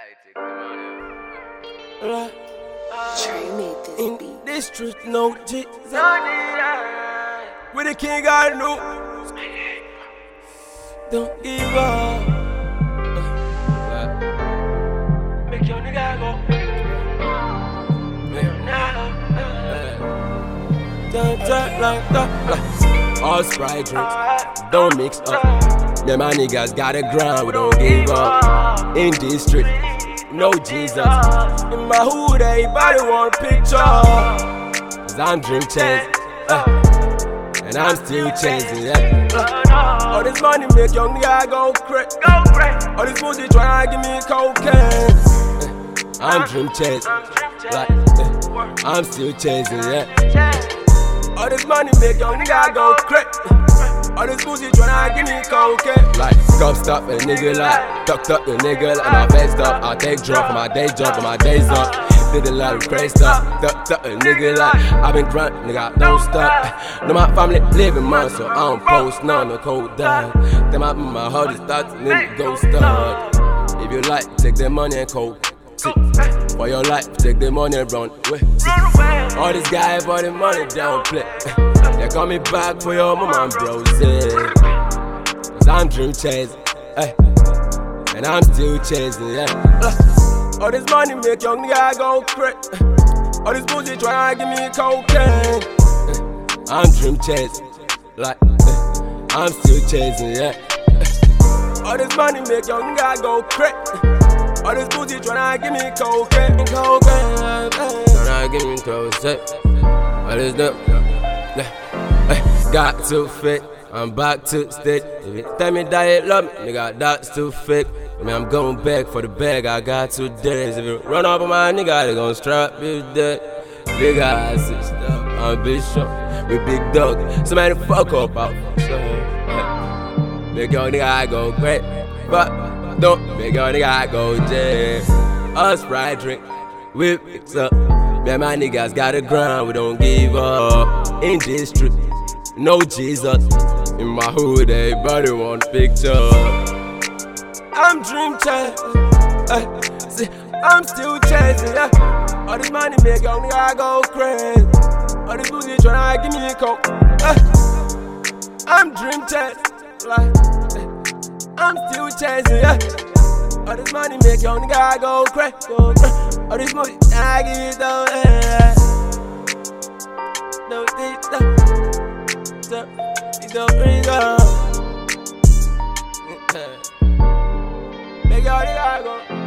Trey made this In beat. this truth, no Jesus. With the king I know. Don't give up. Make your nigga go. Don't talk like that. All Sprite drinks, don't mix up. Them my niggas got a grind, we don't give up. In this street, no Jesus. In my hood, everybody want a picture. Cause I'm dream chasing, and I'm still chasing, All this money make young nigga go crazy. All this pussy tryna give me cocaine. I'm dream chasing, I'm still chasing, All this money make young nigga go crazy. All this pussy tryna give me cocaine. Like, come stop a nigga like, tucked up the nigga like my vest up. I take drop for my day job, for my days up. Did a lot of crazy stuff, tucked up a nigga like, I been grunting, nigga, don't stop. Know my family living months, so I don't post none, no cold down. Then my heart is starting, then it go start. If you like, take the money and cold. For your life, take the money and run away. All this guy for the money, don't play. They call me back for your mama and bros, Cause I'm dream chasing, and I'm still chasing, All this money make young nigga go crazy. All this pussy tryna give me cocaine. I'm dream chasing, I'm still chasing, All this money make young nigga go crazy. All this pussy tryna give me cocaine, tryna give me cocaine. All this dumb, got too fake. I'm back to state. If you tell me that you love me, nigga, that's too fake. I mean, I'm going back for the bag. I got 2 days. If you run up on my nigga, they gon' strap you dead. Big ass sister, I'm Bishop with big dog. Somebody fuck up out. Make your nigga go great, but don't make your nigga go jail. Us Sprite drink, we fix up. Man, my niggas got a grind, we don't give up. In this street, no Jesus. In my hood, everybody want a picture. I'm dream chasing, see, I'm still chasing, All this money make young nigga go crazy. All this pussy tryna give me a coke, I'm dream chasing, I'm still chasing, All this money make young nigga go crazy. All this money I give it down, Don't think that, don't bring up. Make your nigga go.